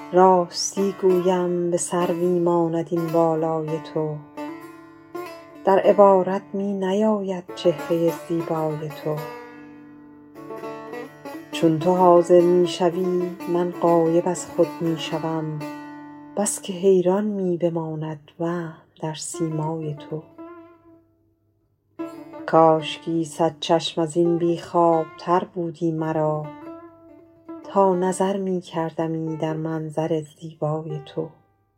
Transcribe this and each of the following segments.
راستی گویم به سروی ماند این بالای تو. در عبارت می نیاید چهره زیبای تو. چون تو حاضر می شوی من غایب از خود می شوم، بس که حیران می بماند وهم در سیمای تو. کاشکی صد چشم از این بی خواب تر بودی مرا، تا نظر می کردمی در منظر زیبای تو.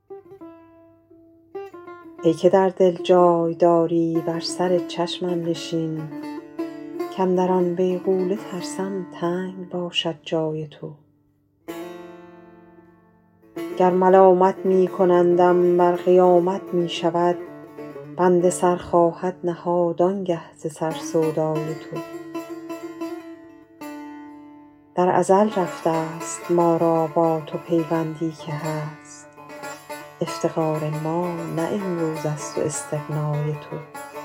ای که در دل جای داری بر سر چشمم نشین، کاندر آن بیغوله ترسم تنگ باشد جای تو. گر ملامت می کنندم بر قیامت می شود، بند سر خواهد نهاد آنگه ز سر سودای تو. در ازل رفته است ما را با تو پیوندی که هست، افتقار ما نه امروز است و استغنای تو.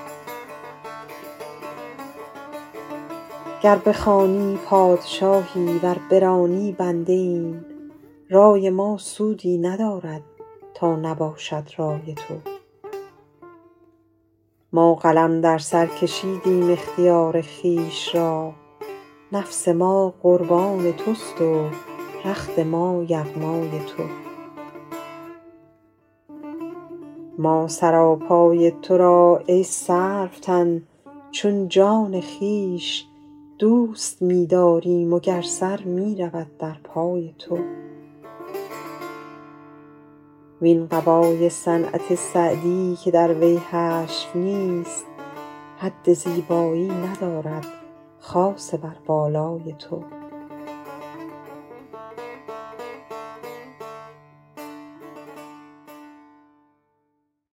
گر بخوانی پادشاهی ور برانی بنده ایم، رای ما سودی ندارد تا نباشد رای تو. ما قلم در سر کشیدیم اختیار خویش را، نفس ما قربان توست و رخت ما یغمای تو. ما سراپای تو را ای سروتن چون جان خویش دوست می داریم و گر سر می رود در پای تو. وین قبای صنعت سعدی که در وی حشو نیست، حد زیبایی ندارد خاصه بر بالای تو.